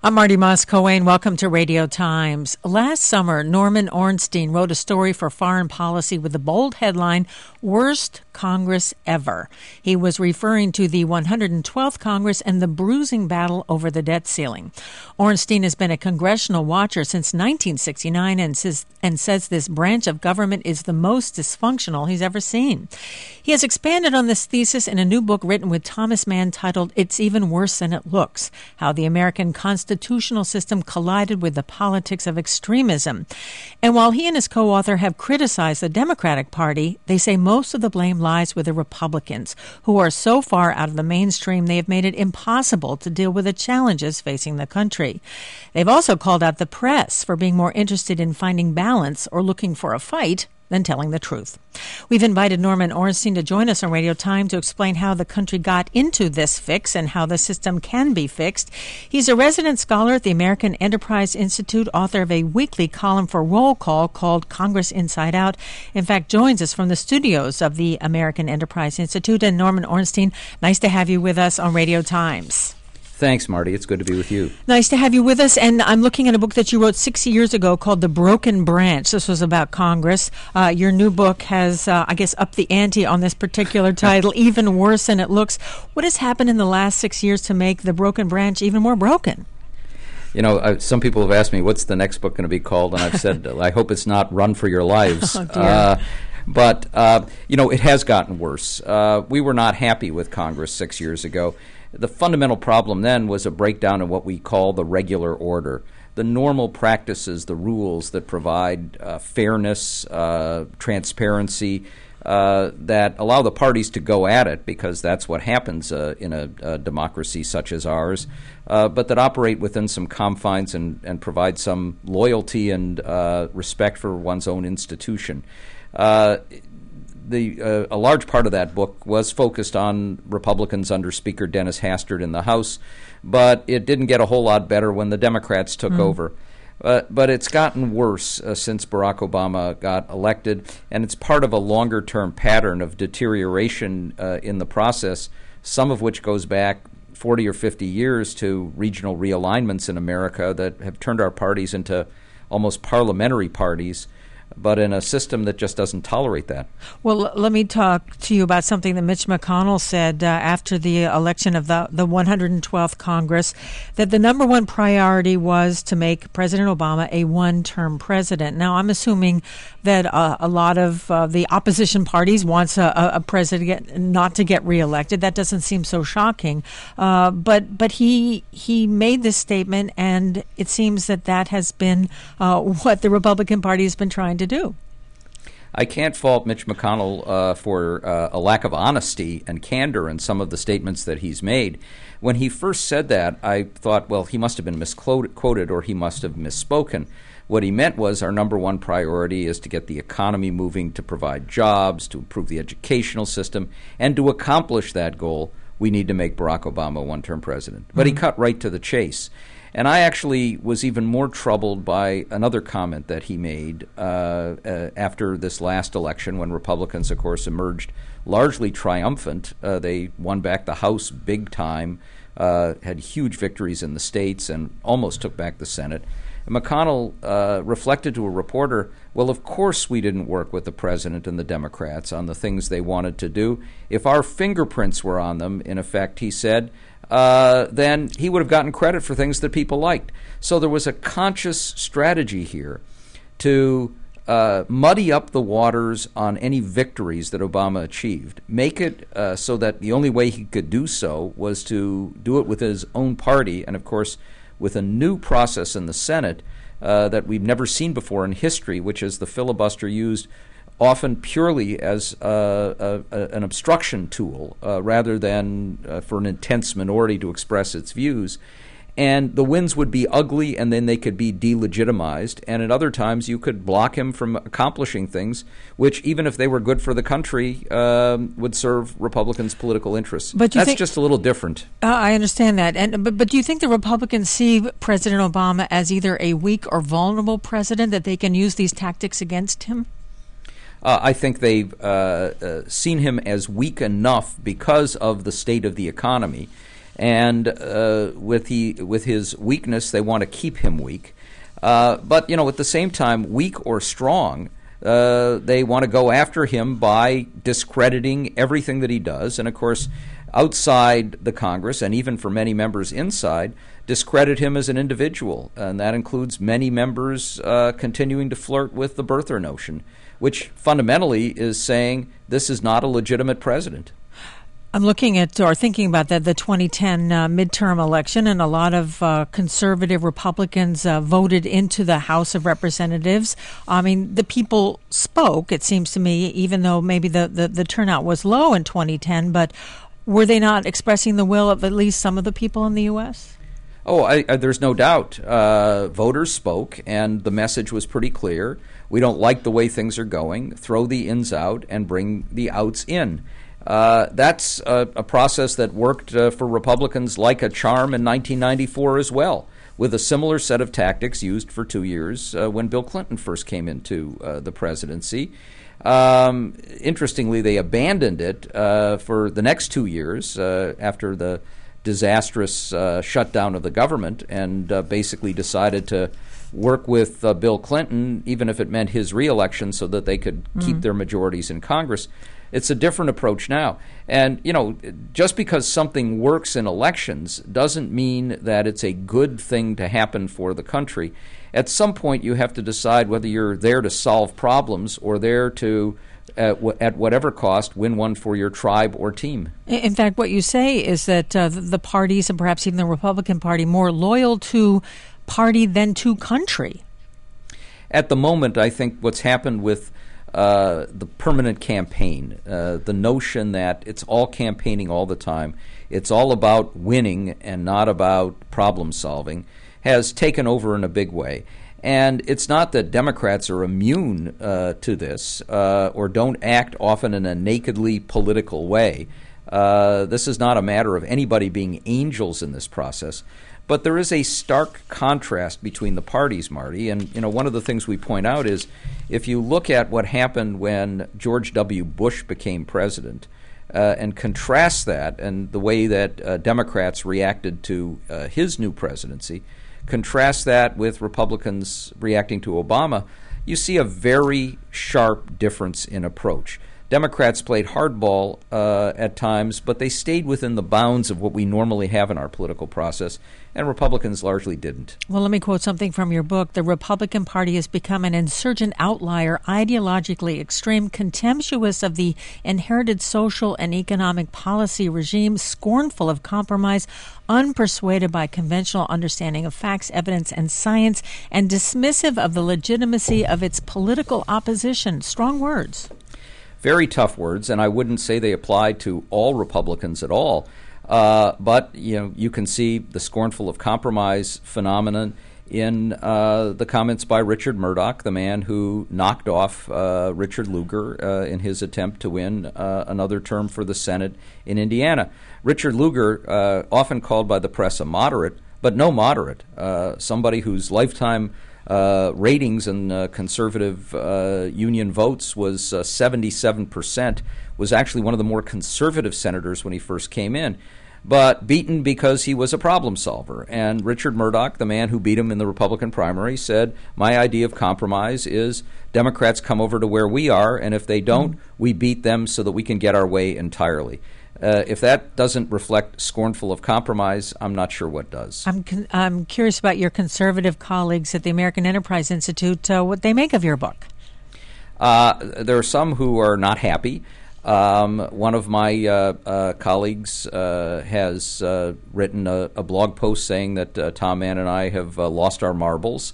I'm Marty Moss-Coane. Welcome to Radio Times. Last summer, Norman Ornstein wrote a story for Foreign Policy with the bold headline, Worst Congress Ever. He was referring to the 112th Congress and the bruising battle over the debt ceiling. Ornstein has been a congressional watcher since 1969 and says this branch of government is the most dysfunctional he's ever seen. He has expanded on this thesis in a new book written with Thomas Mann titled It's Even Worse Than It Looks, How the American Constitutional System Collided with the Politics of Extremism. And while he and his co-author have criticized the Democratic Party, they say most of the blame lies with the Republicans, who are so far out of the mainstream they have made it impossible to deal with the challenges facing the country. They've also called out the press for being more interested in finding balance or looking for a fight than telling the truth. We've invited Norman Ornstein to join us on Radio Time to explain how the country got into this fix and how the system can be fixed. He's a resident scholar at the American Enterprise Institute, author of a weekly column for Roll Call called Congress Inside Out. In fact, joins us from the studios of the American Enterprise Institute. And Norman Ornstein, nice to have you with us on Radio Times. Thanks, Marty. It's good to be with you. Nice to have you with us. And I'm looking at a book that you wrote 6 years ago called The Broken Branch. This was about Congress. Your new book has, upped the ante on this particular title, Even Worse Than It Looks. What has happened in the last 6 years to make The Broken Branch even more broken? You know, some people have asked me, what's the next book going to be called? And I've said, I hope it's not Run for Your Lives. Oh, dear. But it has gotten worse. We were not happy with Congress 6 years ago. The fundamental problem then was a breakdown in what we call the regular order, the normal practices, the rules that provide fairness, transparency, that allow the parties to go at it, because that's what happens in a democracy such as ours, but that operate within some confines and provide some loyalty and respect for one's own institution. A large part of that book was focused on Republicans under Speaker Dennis Hastert in the House, but it didn't get a whole lot better when the Democrats took over. But it's gotten worse since Barack Obama got elected, and it's part of a longer-term pattern of deterioration in the process, some of which goes back 40 or 50 years to regional realignments in America that have turned our parties into almost parliamentary parties, but in a system that just doesn't tolerate that. Well, let me talk to you about something that Mitch McConnell said after the election of the 112th Congress, that the number one priority was to make President Obama a one-term president. Now, I'm assuming that a lot of the opposition parties wants a president not to get reelected. That doesn't seem so shocking. But he made this statement, and it seems that has been what the Republican Party has been trying to do. I can't fault Mitch McConnell for a lack of honesty and candor in some of the statements that he's made. When he first said that, I thought, well, he must have been misquoted or he must have misspoken. What he meant was our number one priority is to get the economy moving, to provide jobs, to improve the educational system, and to accomplish that goal, we need to make Barack Obama a one-term president. But he cut right to the chase. And I actually was even more troubled by another comment that he made after this last election, when Republicans, of course, emerged largely triumphant. They won back the House big time, had huge victories in the states, and almost took back the Senate. And McConnell reflected to a reporter, well, of course we didn't work with the president and the Democrats on the things they wanted to do. If our fingerprints were on them, in effect, he said, then he would have gotten credit for things that people liked. So there was a conscious strategy here to muddy up the waters on any victories that Obama achieved, make it so that the only way he could do so was to do it with his own party, and of course with a new process in the Senate that we've never seen before in history, which is the filibuster used often purely as an obstruction tool rather than for an intense minority to express its views. And the wins would be ugly, and then they could be delegitimized. And at other times, you could block him from accomplishing things which, even if they were good for the country, would serve Republicans' political interests. But that's just a little different. I understand that. But do you think the Republicans see President Obama as either a weak or vulnerable president, that they can use these tactics against him? I think they've seen him as weak enough because of the state of the economy. And with his weakness, they want to keep him weak. But, at the same time, weak or strong, they want to go after him by discrediting everything that he does. And, of course, outside the Congress, and even for many members inside, discredit him as an individual. And that includes many members continuing to flirt with the birther notion, which fundamentally is saying this is not a legitimate president. I'm looking at or thinking about the 2010 midterm election, and a lot of conservative Republicans voted into the House of Representatives. I mean, the people spoke, it seems to me, even though maybe the turnout was low in 2010, but were they not expressing the will of at least some of the people in the U.S.? Oh, there's no doubt. Voters spoke, and the message was pretty clear. We don't like the way things are going. Throw the ins out and bring the outs in. That's a process that worked for Republicans like a charm in 1994 as well, with a similar set of tactics used for 2 years when Bill Clinton first came into the presidency. Interestingly, they abandoned it for the next 2 years after the disastrous shutdown of the government, and basically decided to work with Bill Clinton, even if it meant his reelection, so that they could keep their majorities in Congress. It's a different approach now. And, just because something works in elections doesn't mean that it's a good thing to happen for the country. At some point, you have to decide whether you're there to solve problems or there to, at whatever cost, win one for your tribe or team. In fact, what you say is that the parties, and perhaps even the Republican Party, more loyal to party than to country. At the moment, I think what's happened with the permanent campaign, the notion that it's all campaigning all the time, it's all about winning and not about problem solving, has taken over in a big way. And it's not that Democrats are immune to this or don't act often in a nakedly political way. This is not a matter of anybody being angels in this process. But there is a stark contrast between the parties, Marty. And, one of the things we point out is if you look at what happened when George W. Bush became president and contrast that and the way that Democrats reacted to his new presidency, contrast that with Republicans reacting to Obama, you see a very sharp difference in approach. Democrats played hardball at times, but they stayed within the bounds of what we normally have in our political process, and Republicans largely didn't. Well, let me quote something from your book. The Republican Party has become an insurgent outlier, ideologically extreme, contemptuous of the inherited social and economic policy regime, scornful of compromise, unpersuaded by conventional understanding of facts, evidence, and science, and dismissive of the legitimacy of its political opposition. Strong words. Very tough words, and I wouldn't say they apply to all Republicans at all. But you can see the scornful of compromise phenomenon in the comments by Richard Murdoch, the man who knocked off Richard Lugar in his attempt to win another term for the Senate in Indiana. Richard Lugar, often called by the press a moderate, but no moderate, somebody whose lifetime ratings and conservative union votes was 77%, was actually one of the more conservative senators when he first came in, but beaten because he was a problem solver. And Richard Murdoch, the man who beat him in the Republican primary, said, my idea of compromise is Democrats come over to where we are, and if they don't, we beat them so that we can get our way entirely. If that doesn't reflect scornful of compromise, I'm not sure what does. I'm curious about your conservative colleagues at the American Enterprise Institute, what they make of your book. There are some who are not happy. One of my colleagues has written a blog post saying that Tom Mann and I have lost our marbles,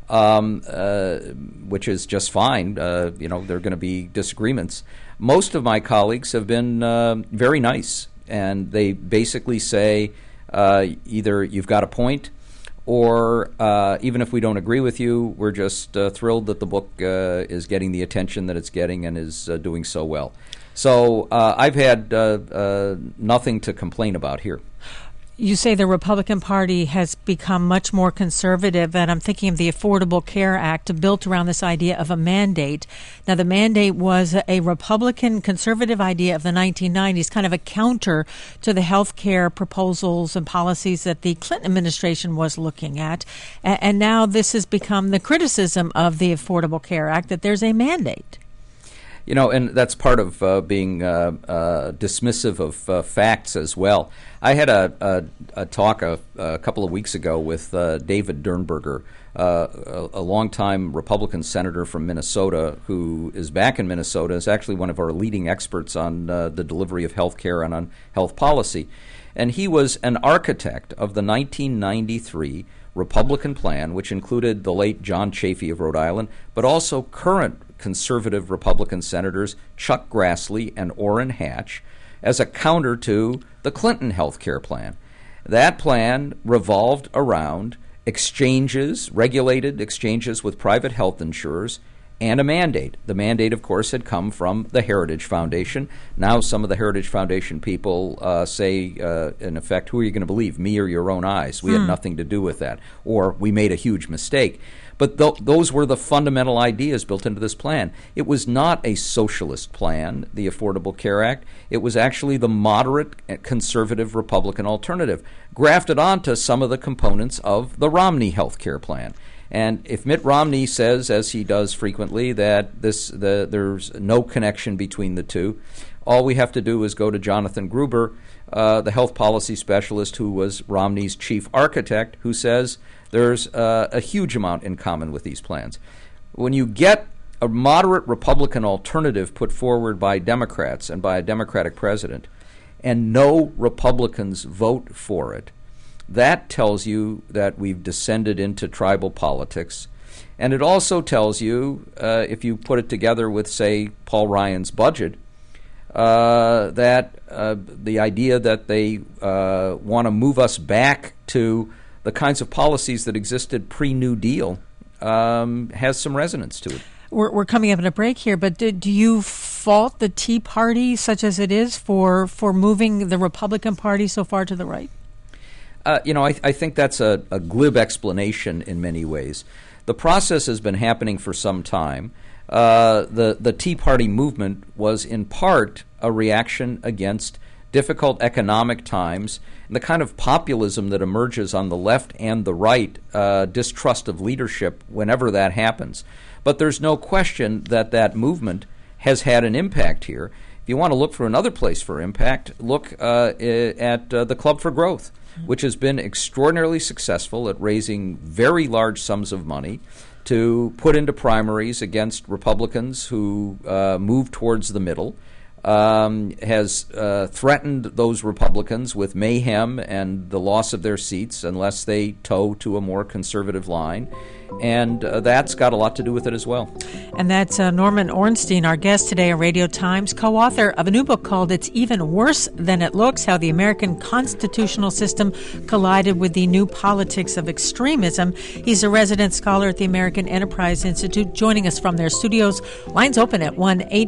which is just fine. There are going to be disagreements. Most of my colleagues have been very nice, and they basically say either you've got a point, or even if we don't agree with you, we're just thrilled that the book is getting the attention that it's getting and is doing so well. So I've had nothing to complain about here. You say the Republican Party has become much more conservative, and I'm thinking of the Affordable Care Act built around this idea of a mandate. Now, the mandate was a Republican conservative idea of the 1990s, kind of a counter to the health care proposals and policies that the Clinton administration was looking at. And now this has become the criticism of the Affordable Care Act, that there's a mandate. You know, and that's part of being dismissive of facts as well. I had a talk a couple of weeks ago with David Dernberger, a longtime Republican senator from Minnesota who is back in Minnesota, is actually one of our leading experts on the delivery of health care and on health policy. And he was an architect of the 1993 Republican plan, which included the late John Chafee of Rhode Island, but also current conservative Republican senators Chuck Grassley and Orrin Hatch, as a counter to the Clinton health care plan. That plan revolved around exchanges, regulated exchanges with private health insurers, and a mandate. The mandate, of course, had come from the Heritage Foundation. Now some of the Heritage Foundation people say, in effect, who are you going to believe, me or your own eyes? We had nothing to do with that. Or we made a huge mistake. But those were the fundamental ideas built into this plan. It was not a socialist plan, the Affordable Care Act. It was actually the moderate, conservative Republican alternative, grafted onto some of the components of the Romney health care plan. And if Mitt Romney says, as he does frequently, that there's no connection between the two, all we have to do is go to Jonathan Gruber, the health policy specialist who was Romney's chief architect, who says there's a huge amount in common with these plans. When you get a moderate Republican alternative put forward by Democrats and by a Democratic president, and no Republicans vote for it, that tells you that we've descended into tribal politics. And it also tells you, if you put it together with, say, Paul Ryan's budget, that the idea that they want to move us back to the kinds of policies that existed pre-New Deal has some resonance to it. We're coming up in a break here, but do you fault the Tea Party, such as it is, for moving the Republican Party so far to the right? I think that's a glib explanation in many ways. The process has been happening for some time. The Tea Party movement was in part a reaction against difficult economic times and the kind of populism that emerges on the left and the right, distrust of leadership whenever that happens. But there's no question that movement has had an impact here. If you want to look for another place for impact, look at the Club for Growth, which has been extraordinarily successful at raising very large sums of money to put into primaries against Republicans who move towards the middle, has threatened those Republicans with mayhem and the loss of their seats unless they toe to a more conservative line. And that's got a lot to do with it as well. And that's Norman Ornstein, our guest today on Radio Times, co-author of a new book called It's Even Worse Than It Looks, How the American Constitutional System Collided with the New Politics of Extremism. He's a resident scholar at the American Enterprise Institute, joining us from their studios. Lines open at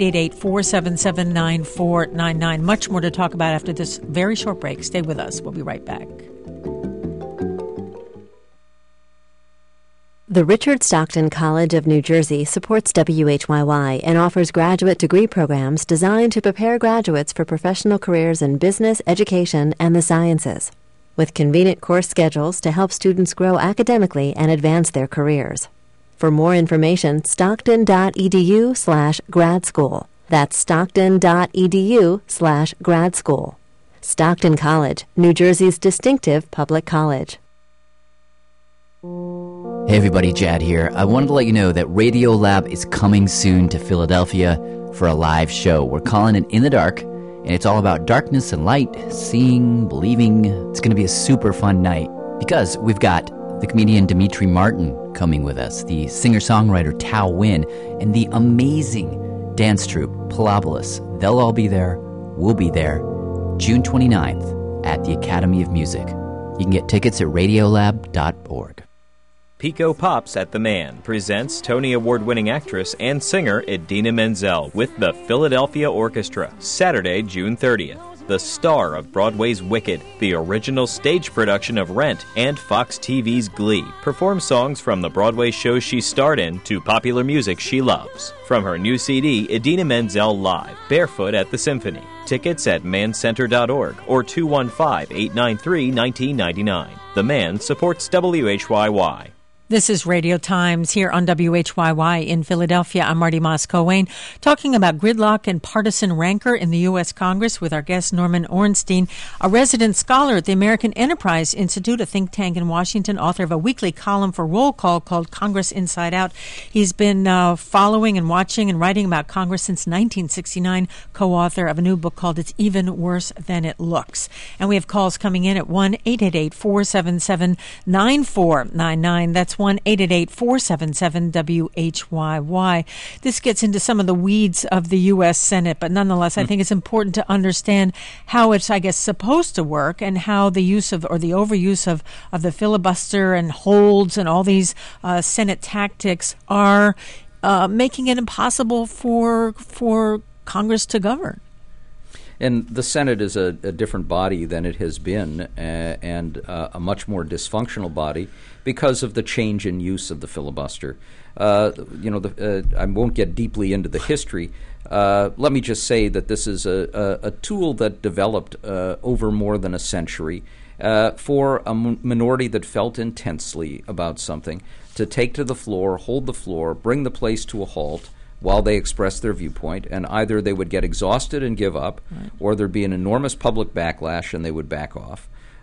1-888-477-9499. Much more to talk about after this very short break. Stay with us. We'll be right back. The Richard Stockton College of New Jersey supports WHYY and offers graduate degree programs designed to prepare graduates for professional careers in business, education, and the sciences, with convenient course schedules to help students grow academically and advance their careers. For more information, stockton.edu/grad school. That's stockton.edu/grad school. Stockton College, New Jersey's distinctive public college. Hey everybody, Jad here. I wanted to let you know that Radiolab is coming soon to Philadelphia for a live show. We're calling it In the Dark, and it's all about darkness and light, seeing, believing. It's going to be a super fun night because we've got the comedian Dimitri Martin coming with us, the singer-songwriter Tao Win, and the amazing dance troupe Pilobolus. They'll all be there. We'll be there. June 29th at the Academy of Music. You can get tickets at radiolab.org. Pico Pops at the Man presents Tony Award-winning actress and singer Idina Menzel with the Philadelphia Orchestra, Saturday, June 30th. the star of Broadway's Wicked, the original stage production of Rent, and Fox TV's Glee, performs songs from the Broadway shows she starred in to popular music she loves. From her new CD, Idina Menzel Live, Barefoot at the Symphony. Tickets at mancenter.org or 215-893-1999. The Man supports WHYY. This is Radio Times here on WHYY in Philadelphia. I'm Marty Moscoe-Wayne, talking about gridlock and partisan rancor in the U.S. Congress with our guest Norman Ornstein, a resident scholar at the American Enterprise Institute, a think tank in Washington, author of a weekly column for Roll Call called Congress Inside Out. He's been following and watching and writing about Congress since 1969, co-author of a new book called It's Even Worse Than It Looks. And we have calls coming in at 1-888-477-9499. That's 1-888-477-WHYY. This gets into some of the weeds of the U.S. Senate, but nonetheless, I think it's important to understand how it's, I guess, supposed to work and how the use of, or the overuse of the filibuster and holds and all these Senate tactics are making it impossible for Congress to govern. And the Senate is a different body than it has been, and a much more dysfunctional body because of the change in use of the filibuster. I won't get deeply into the history. Let me just say that this is a tool that developed over more than a century for a minority that felt intensely about something to take to the floor, hold the floor, bring the place to a halt, while they expressed their viewpoint, and either they would get exhausted and give up, right, or there'd be an enormous public backlash and they would back off,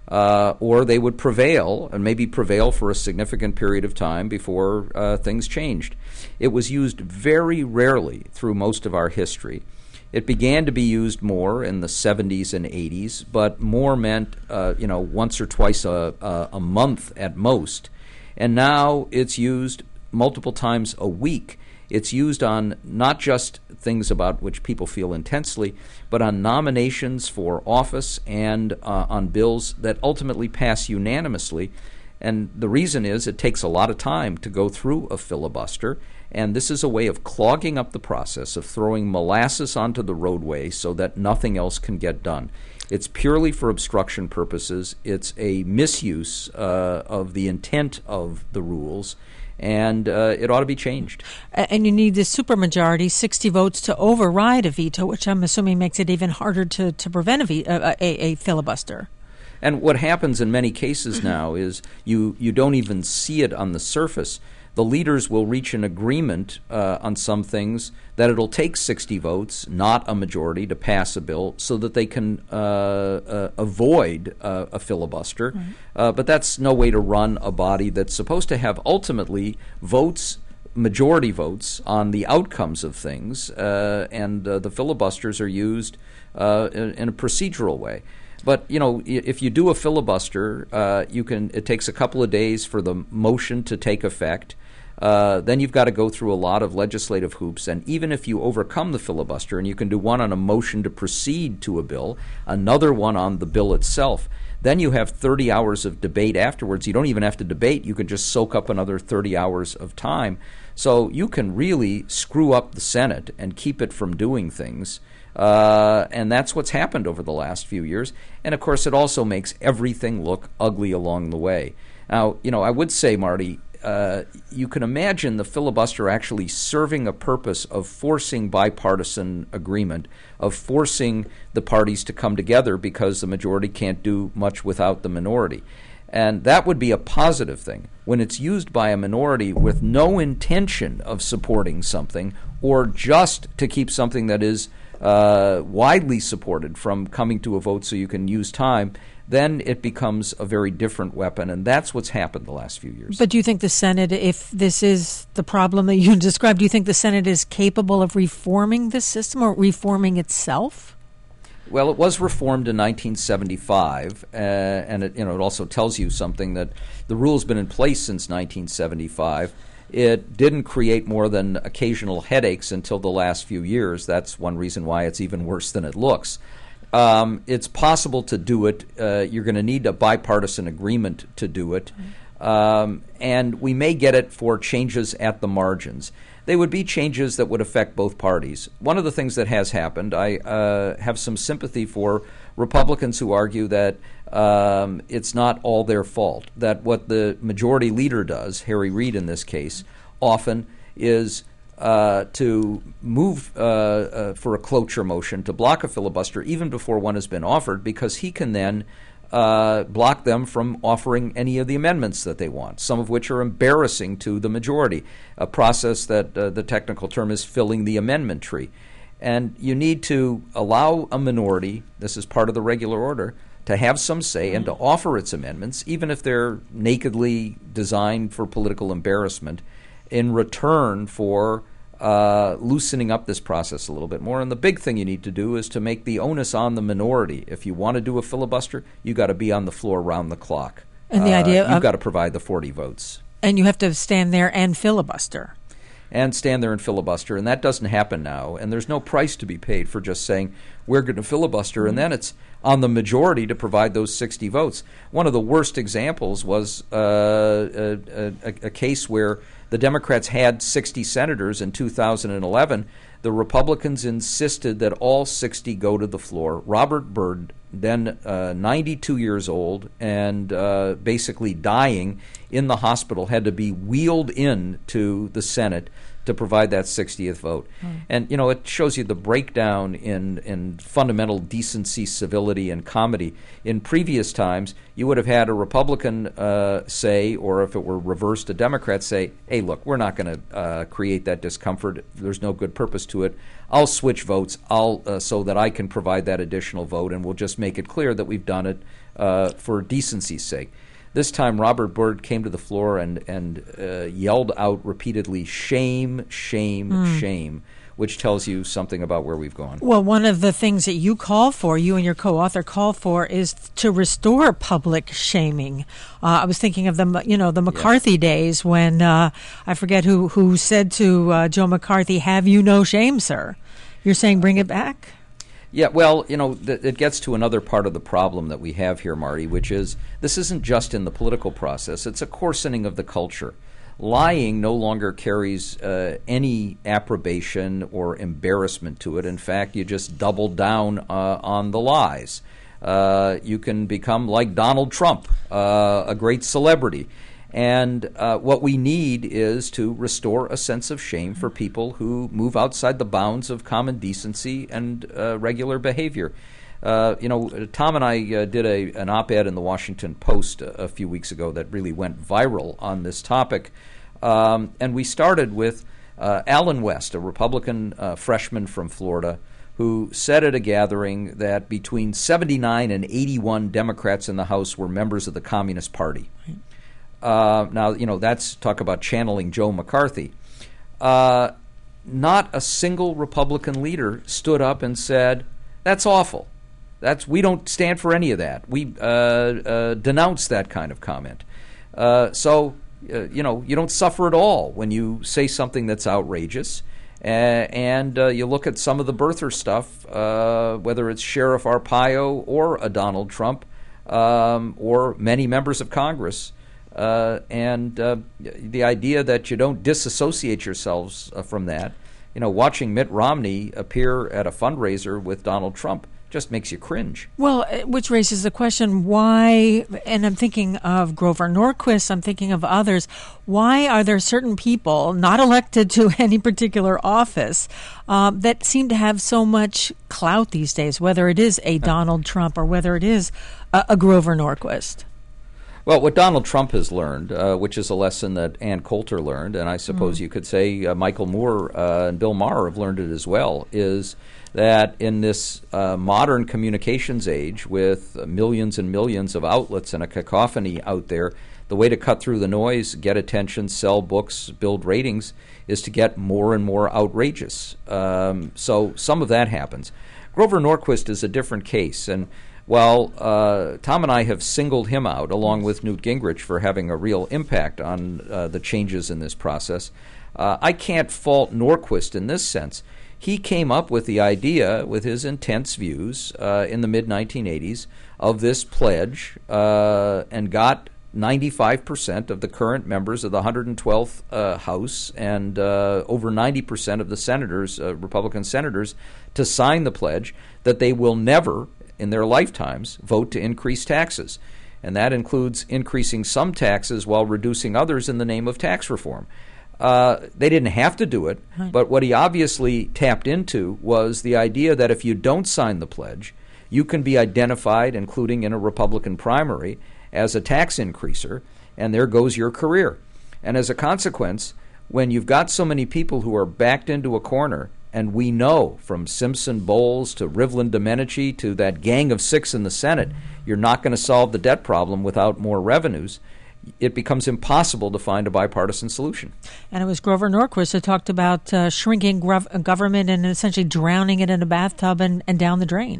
or they would prevail, and maybe prevail for a significant period of time before things changed. It was used very rarely through most of our history. It began to be used more in the 70s and 80s, but more meant once or twice a month at most. And now it's used multiple times a week. It's used on not just things about which people feel intensely, but on nominations for office and on bills that ultimately pass unanimously. And the reason is it takes a lot of time to go through a filibuster, and this is a way of clogging up the process, of throwing molasses onto the roadway so that nothing else can get done. It's purely for obstruction purposes. It's a misuse of the intent of the rules, and it ought to be changed. And you need this supermajority, 60 votes, to override a veto, which I'm assuming makes it even harder to prevent a filibuster. And what happens in many cases now is you don't even see it on the surface. The leaders will reach an agreement on some things that it'll take 60 votes, not a majority, to pass a bill so that they can avoid a filibuster. Right. But that's no way to run a body that's supposed to have ultimately majority votes on the outcomes of things, and the filibusters are used in a procedural way. But, if you do a filibuster, it takes a couple of days for the motion to take effect. Then you've got to go through a lot of legislative hoops, and even if you overcome the filibuster, and you can do one on a motion to proceed to a bill, another one on the bill itself, then you have 30 hours of debate afterwards. You don't even have to debate. You can just soak up another 30 hours of time. So you can really screw up the Senate and keep it from doing things. And that's what's happened over the last few years. And, of course, it also makes everything look ugly along the way. Now, I would say, Marty, you can imagine the filibuster actually serving a purpose of forcing bipartisan agreement, of forcing the parties to come together because the majority can't do much without the minority. And that would be a positive thing. When it's used by a minority with no intention of supporting something, or just to keep something that is widely supported from coming to a vote so you can use time, then it becomes a very different weapon, and that's what's happened the last few years. But do you think the Senate, if this is the problem that you described, do you think the Senate is capable of reforming this system or reforming itself? Well, it was reformed in 1975, and it also tells you something that the rule's been in place since 1975. It didn't create more than occasional headaches until the last few years. That's one reason why it's even worse than it looks. It's possible to do it. You're going to need a bipartisan agreement to do it. And we may get it for changes at the margins. they would be changes that would affect both parties. One of the things that has happened, I have some sympathy for Republicans who argue that it's not all their fault, that what the majority leader does, Harry Reid in this case, often is to move for a cloture motion, to block a filibuster even before one has been offered, because he can then block them from offering any of the amendments that they want, some of which are embarrassing to the majority, a process that the technical term is filling the amendment tree. And you need to allow a minority, this is part of the regular order, to have some say and to offer its amendments, even if they're nakedly designed for political embarrassment, in return for loosening up this process a little bit more. And the big thing you need to do is to make the onus on the minority. If you want to do a filibuster, you got to be on the floor round the clock. And the idea you've got to provide the 40 votes. And you have to stand there and filibuster. And stand there and filibuster, and that doesn't happen now. And there's no price to be paid for just saying, we're going to filibuster, and then it's on the majority to provide those 60 votes. One of the worst examples was a case where the Democrats had 60 senators in 2011. The Republicans insisted that all 60 go to the floor. Robert Byrd, then 92 years old and basically dying in the hospital, had to be wheeled in to the Senate to provide that 60th vote. And, you know, it shows you the breakdown in fundamental decency, civility, and comedy. In previous times, you would have had a Republican say, or if it were reversed, a Democrat say, hey, look, we're not going to create that discomfort. There's no good purpose to it. I'll switch votes so that I can provide that additional vote, and we'll just make it clear that we've done it for decency's sake. This time, Robert Byrd came to the floor and yelled out repeatedly, shame, shame, shame, which tells you something about where we've gone. Well, one of the things that you and your co-author call for is to restore public shaming. I was thinking of the McCarthy days when I forget who said to Joe McCarthy, "Have you no shame, sir?" You're saying bring it back? Yeah, well, you know, it gets to another part of the problem that we have here, Marty, which is this isn't just in the political process. It's a coarsening of the culture. Lying no longer carries any approbation or embarrassment to it. In fact, you just double down on the lies. You can become like Donald Trump, a great celebrity. And what we need is to restore a sense of shame for people who move outside the bounds of common decency and regular behavior. Tom and I did an op-ed in the Washington Post a few weeks ago that really went viral on this topic. And we started with Alan West, a Republican freshman from Florida, who said at a gathering that between 79 and 81 Democrats in the House were members of the Communist Party. Now, you know, that's talk about channeling Joe McCarthy. Not a single Republican leader stood up and said, that's awful. We don't stand for any of that. We denounce that kind of comment. You don't suffer at all when you say something that's outrageous. And you look at some of the birther stuff, whether it's Sheriff Arpaio or a Donald Trump or many members of Congress. The idea that you don't disassociate yourselves from that, you know, watching Mitt Romney appear at a fundraiser with Donald Trump just makes you cringe. Well, which raises the question, why, and I'm thinking of Grover Norquist, I'm thinking of others, why are there certain people not elected to any particular office that seem to have so much clout these days, whether it is a Donald Trump or whether it is a Grover Norquist? Well, what Donald Trump has learned, which is a lesson that Ann Coulter learned, and I suppose you could say Michael Moore and Bill Maher have learned it as well, is that in this modern communications age with millions and millions of outlets and a cacophony out there, the way to cut through the noise, get attention, sell books, build ratings, is to get more and more outrageous. So some of that happens. Grover Norquist is a different case, and while Tom and I have singled him out, along with Newt Gingrich, for having a real impact on the changes in this process, I can't fault Norquist in this sense. He came up with the idea, with his intense views in the mid-1980s, of this pledge and got 95% of the current members of the 112th House and over 90% of the senators, Republican senators, to sign the pledge that they will never, in their lifetimes, vote to increase taxes. And that includes increasing some taxes while reducing others in the name of tax reform. They didn't have to do it, but what he obviously tapped into was the idea that if you don't sign the pledge, you can be identified, including in a Republican primary, as a tax increaser, and there goes your career. And as a consequence, when you've got so many people who are backed into a corner, and we know from Simpson Bowles to Rivlin Domenici to that gang of 6 in the Senate, you're not going to solve the debt problem without more revenues, it becomes impossible to find a bipartisan solution. And it was Grover Norquist who talked about shrinking government and essentially drowning it in a bathtub and down the drain.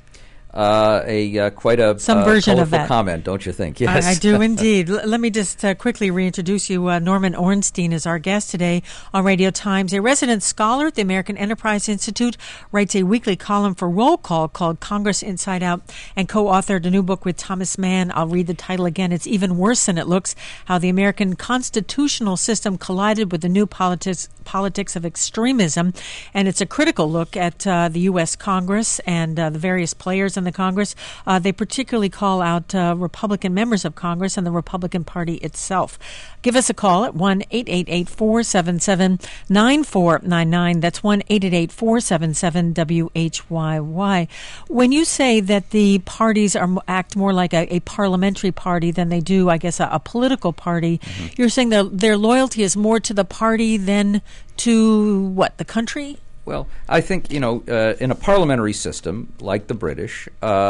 Quite a some version of that comment, don't you think? Yes, I do indeed. Let me just quickly reintroduce you. Norman Ornstein is our guest today on Radio Times. A resident scholar at the American Enterprise Institute, writes a weekly column for Roll Call called Congress Inside Out, and co-authored a new book with Thomas Mann. I'll read the title again. It's Even Worse Than It Looks: How the American Constitutional System Collided with the New Politics of Extremism. And it's a critical look at the U.S. Congress and the various players in the Congress. They particularly call out Republican members of Congress and the Republican Party itself. Give us a call at 1-888-477-9499. That's 1-888-477-WHYY. When you say that the parties act more like a parliamentary party than they do, I guess, a political party, you're saying their loyalty is more to the party than to, what, the country? Well, I think, in a parliamentary system like the British,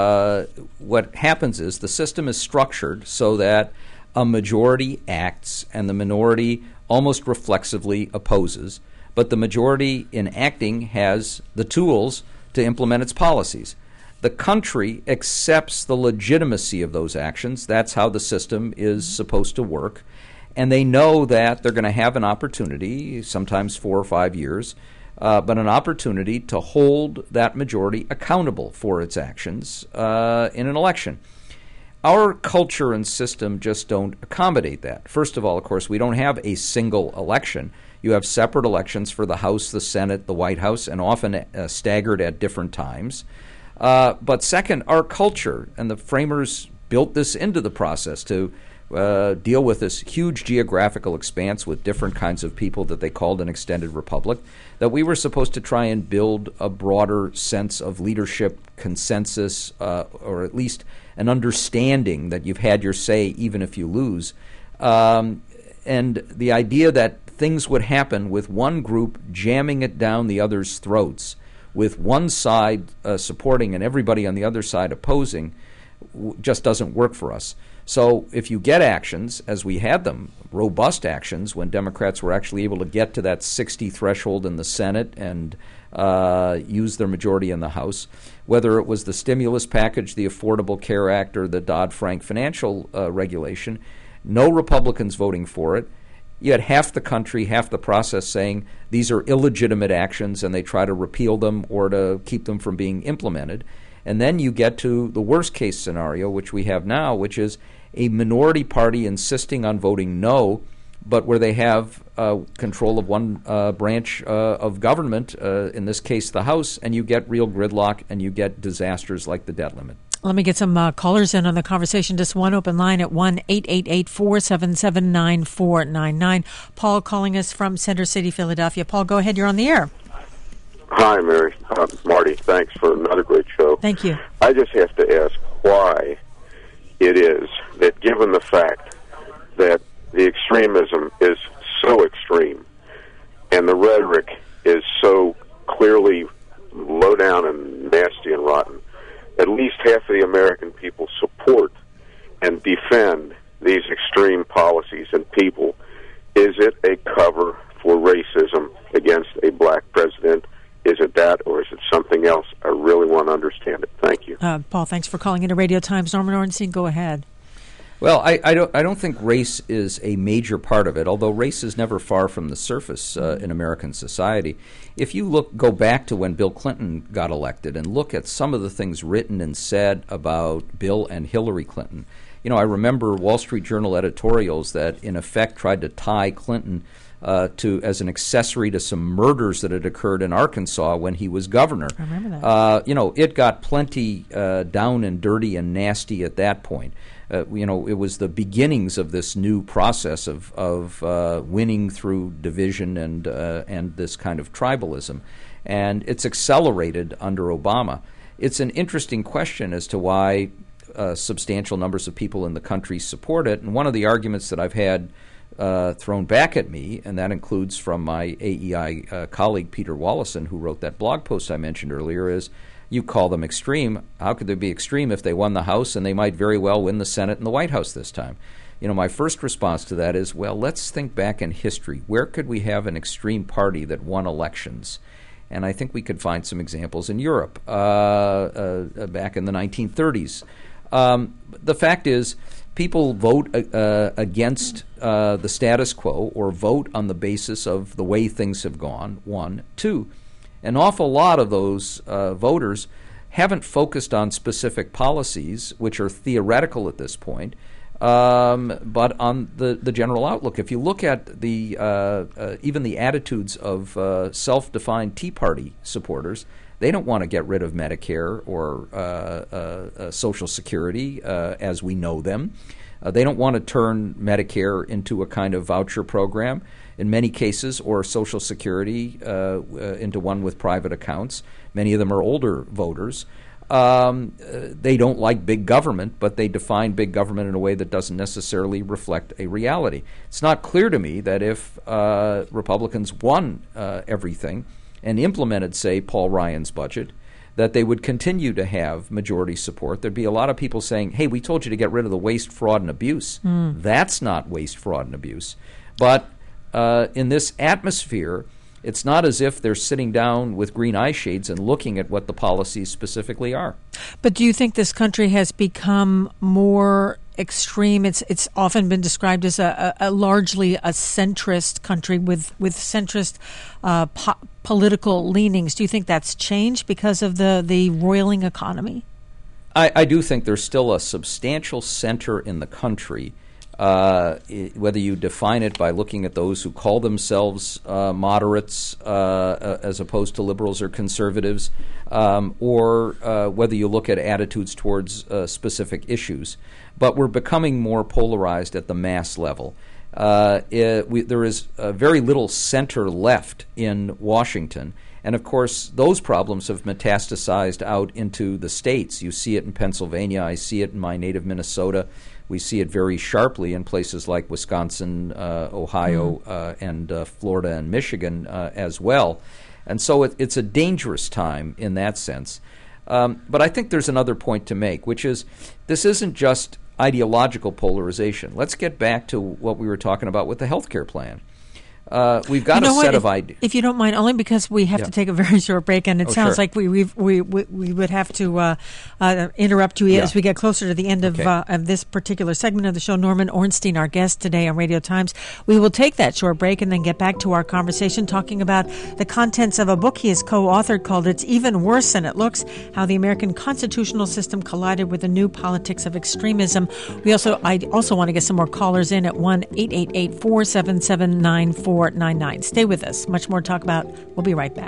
what happens is the system is structured so that a majority acts and the minority almost reflexively opposes, but the majority in acting has the tools to implement its policies. The country accepts the legitimacy of those actions. That's how the system is supposed to work. And they know that they're going to have an opportunity, sometimes 4 or 5 years, but an opportunity to hold that majority accountable for its actions in an election. Our culture and system just don't accommodate that. First of all, of course, we don't have a single election. You have separate elections for the House, the Senate, the White House, and often staggered at different times. But second, our culture, and the framers built this into the process to deal with this huge geographical expanse with different kinds of people that they called an extended republic, that we were supposed to try and build a broader sense of leadership, consensus, or at least an understanding that you've had your say even if you lose. And the idea that things would happen with one group jamming it down the other's throats, with one side supporting and everybody on the other side opposing, just doesn't work for us. So if you get actions, as we had them, robust actions, when Democrats were actually able to get to that 60 threshold in the Senate and use their majority in the House, whether it was the stimulus package, the Affordable Care Act, or the Dodd-Frank financial regulation, no Republicans voting for it. You had half the country, half the process saying these are illegitimate actions and they try to repeal them or to keep them from being implemented. And then you get to the worst case scenario, which we have now, which is a minority party insisting on voting no, but where they have control of one branch of government, in this case the House, and you get real gridlock and you get disasters like the debt limit. Let me get some callers in on the conversation. Just one open line at 1-888-477-9499. Paul calling us from Center City, Philadelphia. Paul, go ahead. You're on the air. Hi, Mary. Marty, thanks for another great show. Thank you. I just have to ask why it is that, given the fact that the extremism is so extreme and the rhetoric is so clearly low down and nasty and rotten, at least half of the American people support and defend these extreme policies and people. Is it a cover for racism against a black president? Is it that, or is it something else? I really want to understand it. Thank you. Paul, thanks for calling into Radio Times. Norman Ornstein, go ahead. Well, I don't think race is a major part of it, although race is never far from the surface in American society. If you go back to when Bill Clinton got elected and look at some of the things written and said about Bill and Hillary Clinton, I remember Wall Street Journal editorials that, in effect, tried to tie Clinton as an accessory to some murders that had occurred in Arkansas when he was governor. I remember that. It got plenty down and dirty and nasty at that point. It was the beginnings of this new process of winning through division and this kind of tribalism, and it's accelerated under Obama. It's an interesting question as to why substantial numbers of people in the country support it, and one of the arguments that I've had thrown back at me, and that includes from my AEI colleague Peter Wallison, who wrote that blog post I mentioned earlier, is you call them extreme. How could they be extreme if they won the House, and they might very well win the Senate and the White House this time? My first response to that is, well, let's think back in history. Where could we have an extreme party that won elections? And I think we could find some examples in Europe back in the 1930s. The fact is, people vote against the status quo or vote on the basis of the way things have gone, one. Two, an awful lot of those voters haven't focused on specific policies, which are theoretical at this point, but on the general outlook. If you look at the even the attitudes of self-defined Tea Party supporters, they don't want to get rid of Medicare or Social Security as we know them. They don't want to turn Medicare into a kind of voucher program in many cases, or Social Security into one with private accounts. Many of them are older voters. They don't like big government, but they define big government in a way that doesn't necessarily reflect a reality. It's not clear to me that if Republicans won everything and implemented, say, Paul Ryan's budget, that they would continue to have majority support. There'd be a lot of people saying, hey, we told you to get rid of the waste, fraud, and abuse. That's not waste, fraud, and abuse. But in this atmosphere, it's not as if they're sitting down with green eye shades and looking at what the policies specifically are. But do you think this country has become more extreme? It's often been described as a largely a centrist country with centrist political leanings. Do you think that's changed because of the roiling economy? I do think there's still a substantial center in the country, whether you define it by looking at those who call themselves moderates as opposed to liberals or conservatives, or whether you look at attitudes towards specific issues. But we're becoming more polarized at the mass level. There is very little center left in Washington. And, of course, those problems have metastasized out into the states. You see it in Pennsylvania. I see it in my native Minnesota. We see it very sharply in places like Wisconsin, Ohio, and Florida and Michigan as well. And so it's a dangerous time in that sense. But I think there's another point to make, which is this isn't just ideological polarization. Let's get back to what we were talking about with the health care plan. We've got a set of ideas. If you don't mind, only because we have to take a very short break, and it sounds like we would have to interrupt you as we get closer to the end of this particular segment of the show. Norman Ornstein, our guest today on Radio Times. We will take that short break and then get back to our conversation talking about the contents of a book he has co-authored called It's Even Worse Than It Looks, How the American Constitutional System Collided with the New Politics of Extremism. I also want to get some more callers in at 1-888-477-9499. Stay with us. Much more to talk about. We'll be right back.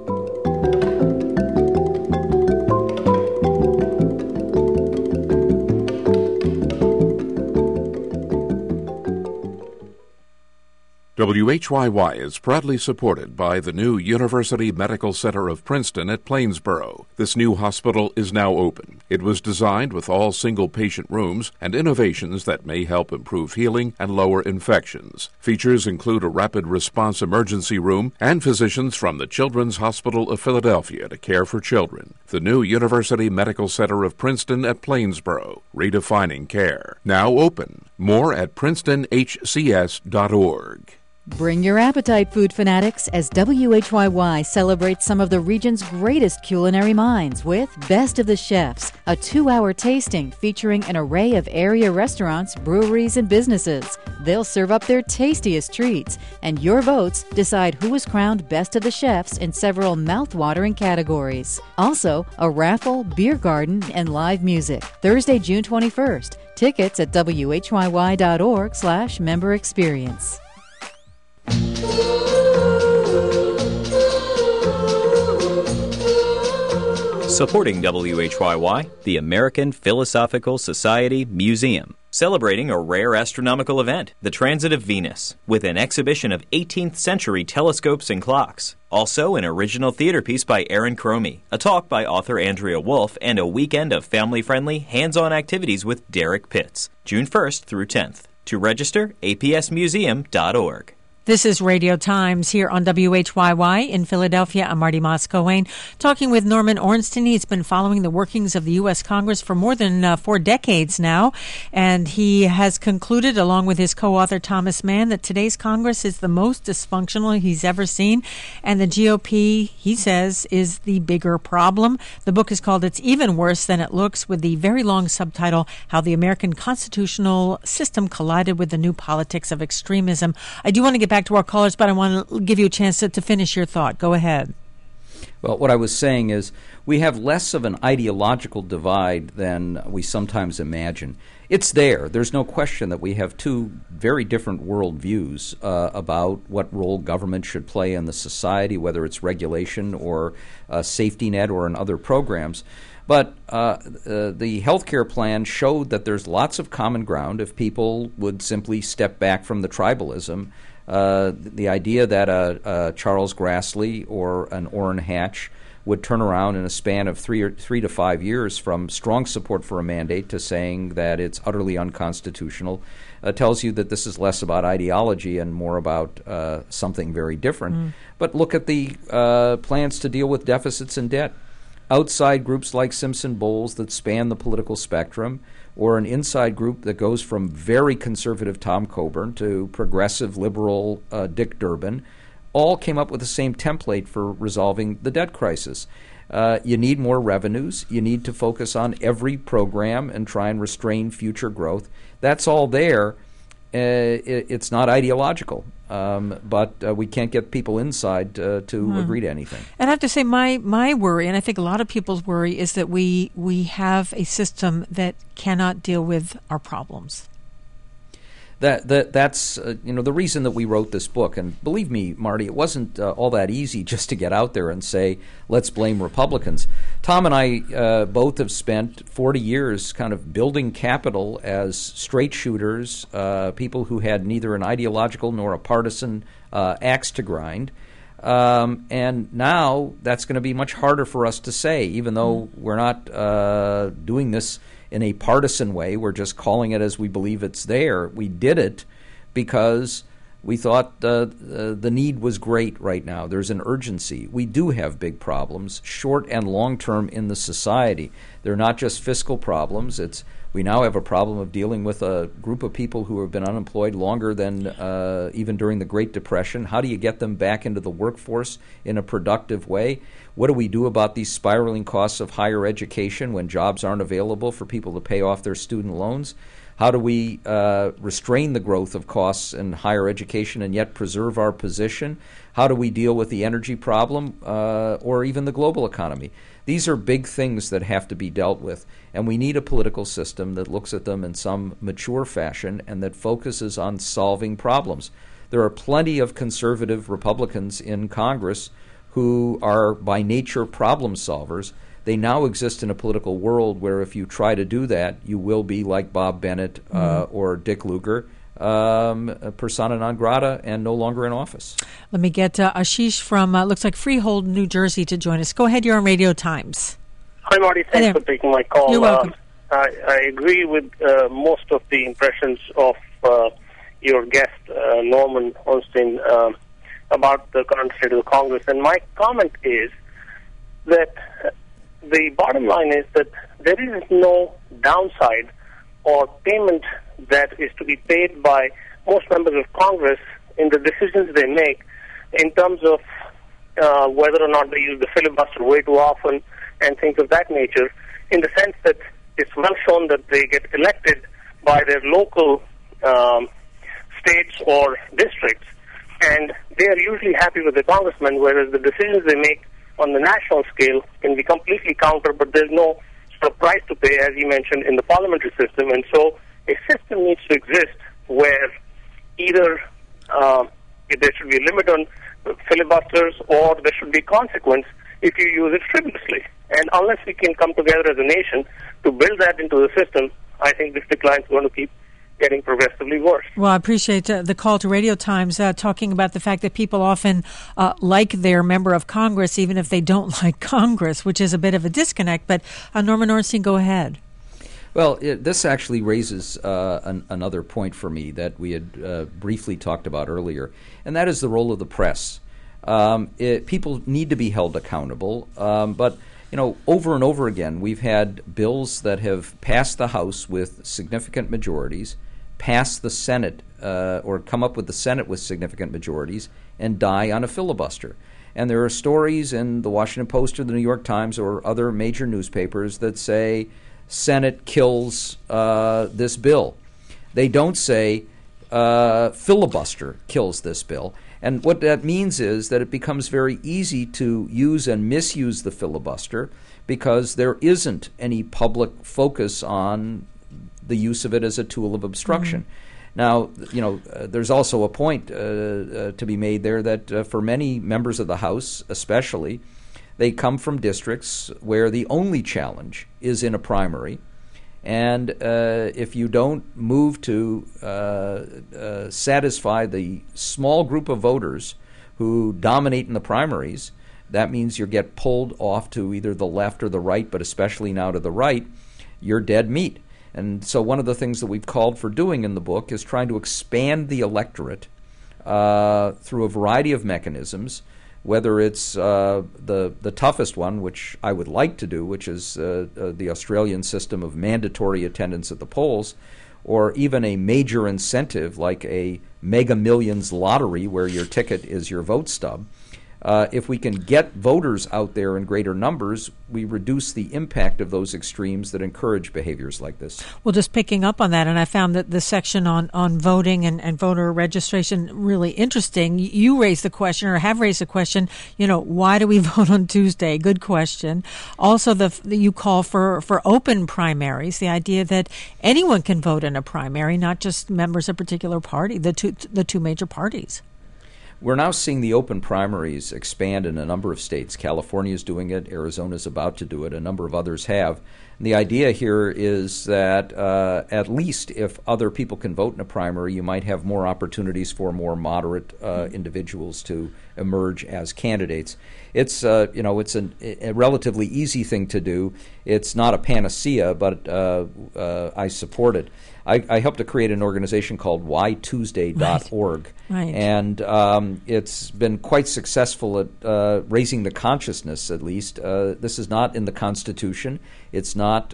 WHYY is proudly supported by the new University Medical Center of Princeton at Plainsboro. This new hospital is now open. It was designed with all single-patient rooms and innovations that may help improve healing and lower infections. Features include a rapid response emergency room and physicians from the Children's Hospital of Philadelphia to care for children. The new University Medical Center of Princeton at Plainsboro, redefining care. Now open. More at princetonhcs.org. Bring your appetite, food fanatics, as WHYY celebrates some of the region's greatest culinary minds with Best of the Chefs, a 2-hour tasting featuring an array of area restaurants, breweries, and businesses. They'll serve up their tastiest treats, and your votes decide who is crowned Best of the Chefs in several mouth-watering categories. Also, a raffle, beer garden, and live music. Thursday, June 21st. Tickets at whyy.org/member experience. Supporting WHYY, the American Philosophical Society Museum, celebrating a rare astronomical event, the Transit of Venus, with an exhibition of 18th century telescopes and clocks. Also, an original theater piece by Aaron Cromie, a talk by author Andrea Wolf, and a weekend of family-friendly, hands-on activities with Derek Pitts, June 1st through 10th. To register, apsmuseum.org. This is Radio Times here on WHYY in Philadelphia. I'm Marty Moss-Coane, talking with Norman Ornstein. He's been following the workings of the U.S. Congress for more than 4 decades now, and he has concluded, along with his co-author Thomas Mann, that today's Congress is the most dysfunctional he's ever seen, and the GOP, he says, is the bigger problem. The book is called It's Even Worse Than It Looks, with the very long subtitle, How the American Constitutional System Collided with the New Politics of Extremism. I do want to get back to our callers, but I want to give you a chance to finish your thought. Go ahead. Well, what I was saying is we have less of an ideological divide than we sometimes imagine. It's there. There's no question that we have two very different worldviews about what role government should play in the society, whether it's regulation or a safety net or in other programs. But the healthcare plan showed that there's lots of common ground if people would simply step back from the tribalism. The idea that a Charles Grassley or an Orrin Hatch would turn around in a span of 3 to 5 years from strong support for a mandate to saying that it's utterly unconstitutional tells you that this is less about ideology and more about something very different. But look at the plans to deal with deficits and debt. Outside groups like Simpson Bowles that span the political spectrum, or an inside group that goes from very conservative Tom Coburn to progressive liberal Dick Durbin, all came up with the same template for resolving the debt crisis. You need more revenues. You need to focus on every program and try and restrain future growth. That's all there. It's not ideological, but we can't get people inside to agree to anything. And I have to say, my worry, and I think a lot of people's worry, is that we have a system that cannot deal with our problems. That's the reason that we wrote this book. And believe me, Marty, it wasn't all that easy just to get out there and say, let's blame Republicans. Tom and I both have spent 40 years kind of building capital as straight shooters, people who had neither an ideological nor a partisan axe to grind. And now that's going to be much harder for us to say, even though we're not doing this in a partisan way. We're just calling it as we believe it's there. We did it because we thought the need was great right now. There's an urgency. We do have big problems, short and long term, in the society. They're not just fiscal problems. We now have a problem of dealing with a group of people who have been unemployed longer than even during the Great Depression. How do you get them back into the workforce in a productive way? What do we do about these spiraling costs of higher education when jobs aren't available for people to pay off their student loans? How do we restrain the growth of costs in higher education and yet preserve our position? How do we deal with the energy problem or even the global economy? These are big things that have to be dealt with, and we need a political system that looks at them in some mature fashion and that focuses on solving problems. There are plenty of conservative Republicans in Congress who are by nature problem solvers. They now exist in a political world where if you try to do that, you will be like Bob Bennett or Dick Lugar, persona non grata and no longer in office. Let me get Ashish from, looks like Freehold, New Jersey, to join us. Go ahead, you're on Radio Times. Hi, Marty. Thanks for taking my call. You're welcome. I agree with most of the impressions of your guest, Norman Ornstein, about the current state of the Congress. And my comment is that the bottom line is that there is no downside or payment that is to be paid by most members of Congress in the decisions they make in terms of whether or not they use the filibuster way too often and things of that nature, in the sense that it's well shown that they get elected by their local states or districts, and they are usually happy with the congressman, whereas the decisions they make on the national scale can be completely counter, but there's no sort of price to pay, as you mentioned, in the parliamentary system. And so a system needs to exist where either there should be a limit on filibusters or there should be consequence if you use it frivolously. And unless we can come together as a nation to build that into the system, I think this decline is going to keep getting progressively worse. Well, I appreciate the call to Radio Times talking about the fact that people often like their member of Congress even if they don't like Congress, which is a bit of a disconnect. But Norman Ornstein, go ahead. Well, this actually raises another point for me that we had briefly talked about earlier, and that is the role of the press. People need to be held accountable, but over and over again, we've had bills that have passed the House with significant majorities, passed the Senate or come up with the Senate with significant majorities, and die on a filibuster. And there are stories in the Washington Post or the New York Times or other major newspapers that say Senate kills this bill. They don't say filibuster kills this bill. And what that means is that it becomes very easy to use and misuse the filibuster because there isn't any public focus on the use of it as a tool of obstruction. Now, there's also a point to be made there that for many members of the House, especially, they come from districts where the only challenge is in a primary. And if you don't move to satisfy the small group of voters who dominate in the primaries, that means you get pulled off to either the left or the right, but especially now to the right, you're dead meat. And so one of the things that we've called for doing in the book is trying to expand the electorate through a variety of mechanisms, whether it's the toughest one, which I would like to do, which is the Australian system of mandatory attendance at the polls, or even a major incentive like a Mega Millions lottery where your ticket is your vote stub. If we can get voters out there in greater numbers, we reduce the impact of those extremes that encourage behaviors like this. Well, just picking up on that, and I found that the section on voting and voter registration really interesting. You raised the question, or have raised the question, why do we vote on Tuesday? Good question. Also, you call for open primaries, the idea that anyone can vote in a primary, not just members of a particular party, the two major parties. We're now seeing the open primaries expand in a number of states. California is doing it. Arizona is about to do it. A number of others have. And the idea here is that at least if other people can vote in a primary, you might have more opportunities for more moderate individuals to emerge as candidates. It's it's a relatively easy thing to do. It's not a panacea, but I support it. I helped to create an organization called whytuesday.org, right. And it's been quite successful at raising the consciousness, at least. This is not in the Constitution. It's not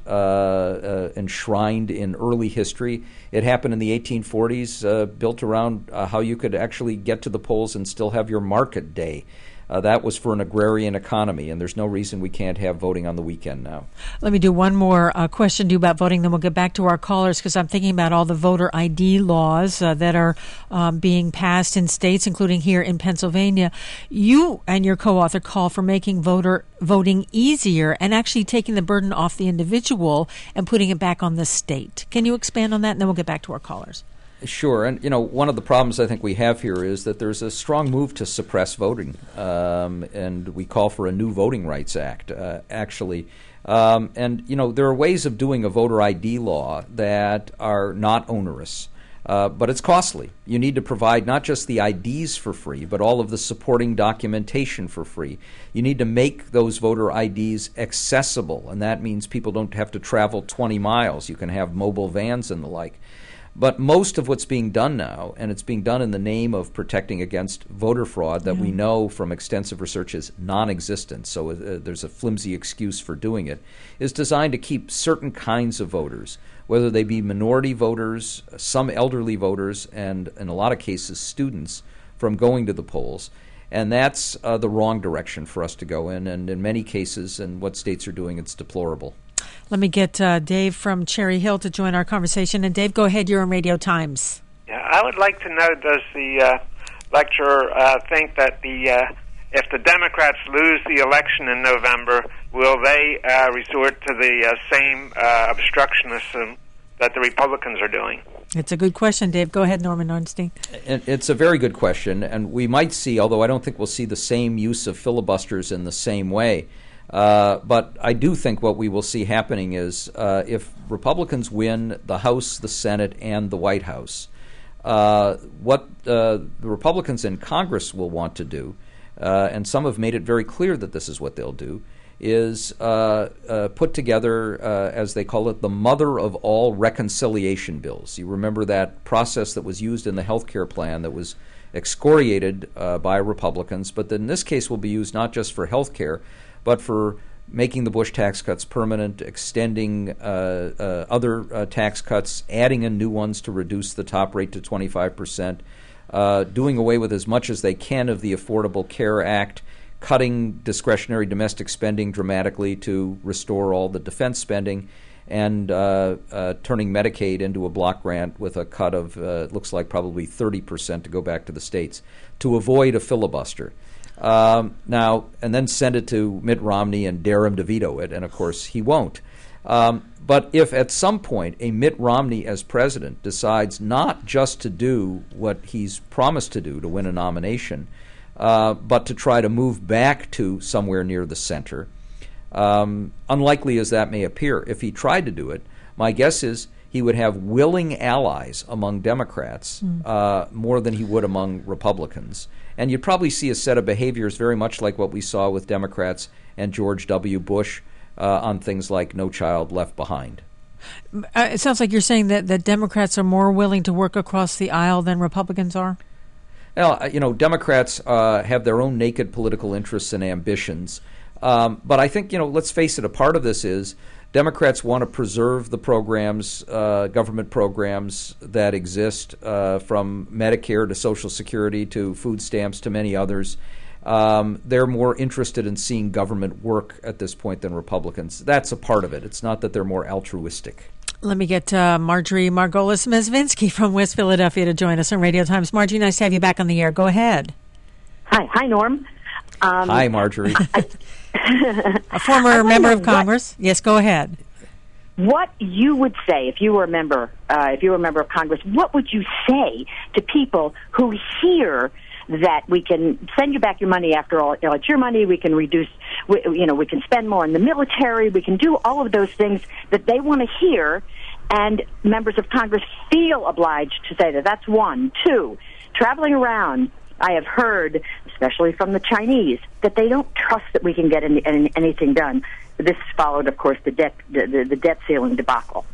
enshrined in early history. It happened in the 1840s, built around how you could actually get to the polls and still have your market day. That was for an agrarian economy, and there's no reason we can't have voting on the weekend now. Let me do one more question to you about voting, then we'll get back to our callers, because I'm thinking about all the voter ID laws that are being passed in states, including here in Pennsylvania. You and your co-author call for making voting easier and actually taking the burden off the individual and putting it back on the state. Can you expand on that, and then we'll get back to our callers? Sure. And, one of the problems I think we have here is that there's a strong move to suppress voting, and we call for a new Voting Rights Act, actually. And, there are ways of doing a voter ID law that are not onerous, but it's costly. You need to provide not just the IDs for free, but all of the supporting documentation for free. You need to make those voter IDs accessible, and that means people don't have to travel 20 miles. You can have mobile vans and the like. But most of what's being done now, and it's being done in the name of protecting against voter fraud that we know from extensive research is non-existent, so there's a flimsy excuse for doing it, is designed to keep certain kinds of voters, whether they be minority voters, some elderly voters, and in a lot of cases students, from going to the polls. And that's the wrong direction for us to go in, and in many cases, and what states are doing, it's deplorable. Let me get Dave from Cherry Hill to join our conversation. And Dave, go ahead. You're on Radio Times. Yeah, I would like to know, does the lecturer think that if the Democrats lose the election in November, will they resort to the same obstructionism that the Republicans are doing? It's a good question, Dave. Go ahead, Norman Ornstein. It's a very good question, and we might see, although I don't think we'll see the same use of filibusters in the same way, but I do think what we will see happening is if Republicans win the House, the Senate, and the White House, what the Republicans in Congress will want to do, and some have made it very clear that this is what they'll do, is put together, as they call it, the mother of all reconciliation bills. You remember that process that was used in the health care plan that was excoriated by Republicans, but that in this case will be used not just for health care, but for making the Bush tax cuts permanent, extending other tax cuts, adding in new ones to reduce the top rate to 25%, doing away with as much as they can of the Affordable Care Act, cutting discretionary domestic spending dramatically to restore all the defense spending, and turning Medicaid into a block grant with a cut of, it looks like probably 30% to go back to the states, to avoid a filibuster. Now, and then send it to Mitt Romney and dare him to veto it, and of course he won't. But if at some point a Mitt Romney as president decides not just to do what he's promised to do to win a nomination, but to try to move back to somewhere near the center, unlikely as that may appear, if he tried to do it, my guess is he would have willing allies among Democrats more than he would among Republicans. And you'd probably see a set of behaviors very much like what we saw with Democrats and George W. Bush on things like No Child Left Behind. It sounds like you're saying that Democrats are more willing to work across the aisle than Republicans are? Well, Democrats have their own naked political interests and ambitions. But I think, let's face it, a part of this is Democrats want to preserve the programs, government programs that exist, from Medicare to Social Security to food stamps to many others. They're more interested in seeing government work at this point than Republicans. That's a part of it. It's not that they're more altruistic. Let me get Marjorie Margolis-Mezvinsky from West Philadelphia to join us on Radio Times. Marjorie, nice to have you back on the air. Go ahead. Hi, Norm. Hi, Marjorie. A former member of Congress. Yes, go ahead. What you would say if you were a member, of Congress, what would you say to people who hear that we can send you back your money after all, it's your money, we can reduce, we can spend more in the military, we can do all of those things that they want to hear, and members of Congress feel obliged to say that. That's one. Two, traveling around, I have heard, especially from the Chinese, that they don't trust that we can get anything done. This followed, of course, the debt ceiling debacle.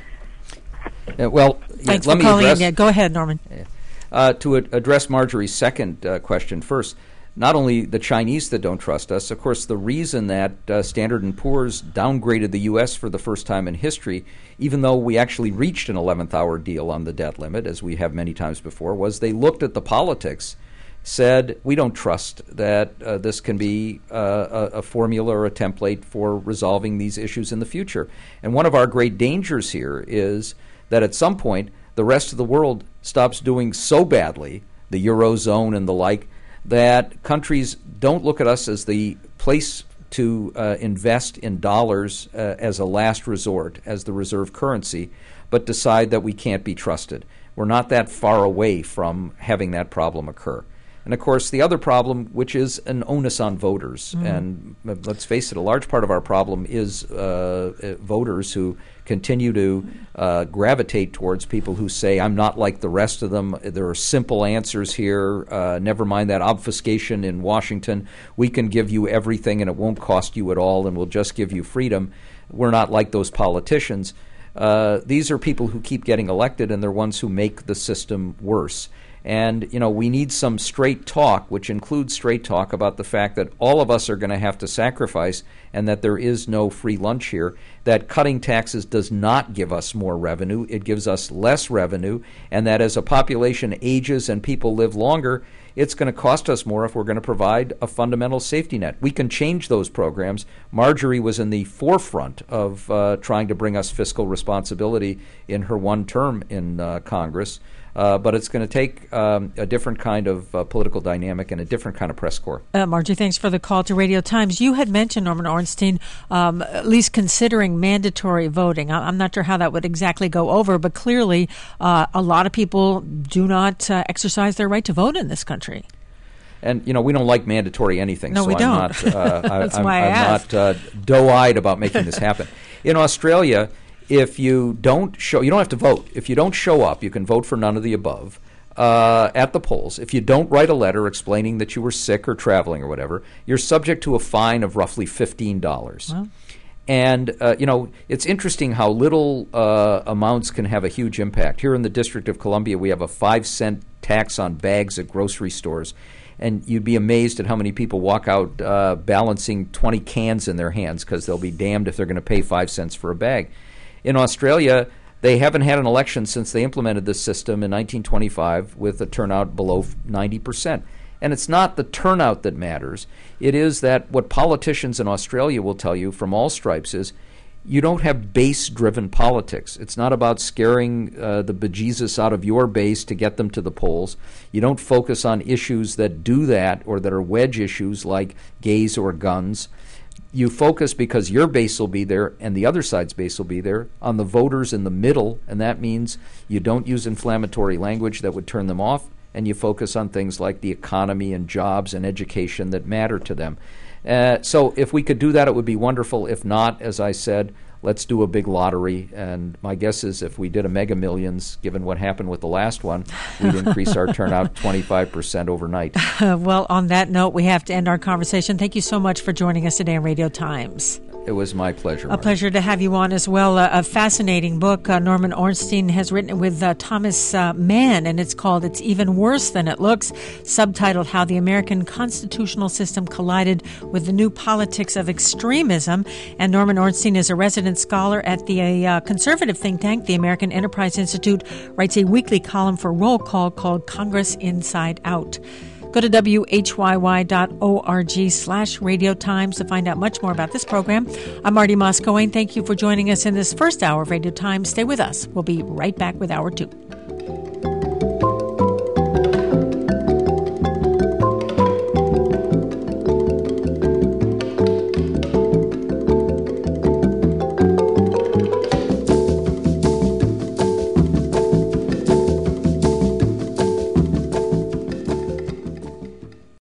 Thanks for calling in. Go ahead, Norman. To address Marjorie's second question first, not only the Chinese that don't trust us, of course, the reason that Standard & Poor's downgraded the U.S. for the first time in history, even though we actually reached an 11th hour deal on the debt limit, as we have many times before, was they looked at the politics, said, we don't trust that this can be a formula or a template for resolving these issues in the future. And one of our great dangers here is that at some point the rest of the world stops doing so badly, the Eurozone and the like, that countries don't look at us as the place to invest in dollars as a last resort, as the reserve currency, but decide that we can't be trusted. We're not that far away from having that problem occur. And, of course, the other problem, which is an onus on voters, and let's face it, a large part of our problem is voters who continue to gravitate towards people who say, I'm not like the rest of them. There are simple answers here. Never mind that obfuscation in Washington. We can give you everything and it won't cost you at all and we'll just give you freedom. We're not like those politicians. These are people who keep getting elected, and they're ones who make the system worse. And, we need some straight talk, which includes straight talk about the fact that all of us are going to have to sacrifice and that there is no free lunch here, that cutting taxes does not give us more revenue. It gives us less revenue, and that as a population ages and people live longer, it's going to cost us more if we're going to provide a fundamental safety net. We can change those programs. Marjorie was in the forefront of trying to bring us fiscal responsibility in her one term in Congress. But it's going to take a different kind of political dynamic and a different kind of press corps. Marjorie, thanks for the call to Radio Times. You had mentioned, Norman Ornstein, at least considering mandatory voting. I'm not sure how that would exactly go over, but clearly a lot of people do not exercise their right to vote in this country. And, we don't like mandatory anything. No, so we don't. That's why I'm not doe-eyed about making this happen. In Australia, if you don't show, you don't have to vote. If you don't show up, you can vote for none of the above at the polls. If you don't write a letter explaining that you were sick or traveling or whatever, you're subject to a fine of roughly $15. Well. And, it's interesting how little amounts can have a huge impact. Here in the District of Columbia, we have a 5-cent tax on bags at grocery stores. And you'd be amazed at how many people walk out balancing 20 cans in their hands because they'll be damned if they're going to pay 5 cents for a bag. In Australia, they haven't had an election since they implemented this system in 1925 with a turnout below 90%. And it's not the turnout that matters. It is that what politicians in Australia will tell you from all stripes is you don't have base-driven politics. It's not about scaring the bejesus out of your base to get them to the polls. You don't focus on issues that do that or that are wedge issues like gays or guns. You focus, because your base will be there and the other side's base will be there, on the voters in the middle, and that means you don't use inflammatory language that would turn them off, and you focus on things like the economy and jobs and education that matter to them. So if we could do that, it would be wonderful. If not, as I said, let's do a big lottery. And my guess is if we did a Mega Millions, given what happened with the last one, we'd increase our turnout 25% overnight. Well, on that note, we have to end our conversation. Thank you so much for joining us today on Radio Times. It was my pleasure. A pleasure to have you on as well. A fascinating book. Norman Ornstein has written it with Thomas Mann, and it's called It's Even Worse Than It Looks, subtitled How the American Constitutional System Collided with the New Politics of Extremism. And Norman Ornstein is a resident scholar at the conservative think tank, the American Enterprise Institute, writes a weekly column for Roll Call called Congress Inside Out. Go to whyy.org/Radio Times to find out much more about this program. I'm Marty Moscoe. Thank you for joining us in this first hour of Radio Times. Stay with us. We'll be right back with Hour 2.